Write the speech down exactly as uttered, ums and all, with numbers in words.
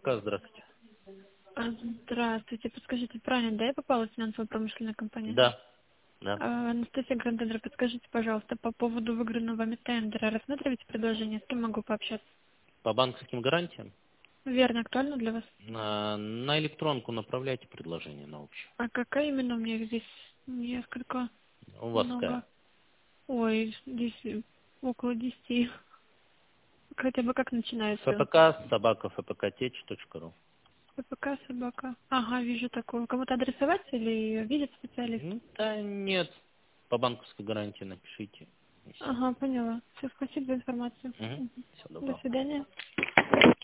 ФПК, здравствуйте. А, Здравствуйте. Подскажите, правильно, да, я попала в финансово-промышленную компанию? Да, да. А, Анастасия Грандендер, подскажите, пожалуйста, по поводу выигранного вами тендера. Рассматриваете предложение, с кем могу пообщаться? По банковским гарантиям Верно, актуально для вас? на, на электронку направляйте предложение на общее. А какая именно у меня их здесь несколько, У вас много? какая? Ой, здесь около десяти. Хотя бы как начинается? ФПК, собака, фпктеч.ру. ППК, собака. Ага, вижу такую. Кому-то адресовать или видит специалист? Ну, да нет, по банковской гарантии напишите. И все. Ага, поняла. Все, спасибо за информацию. Угу. Мгм. Всего До доброго. свидания.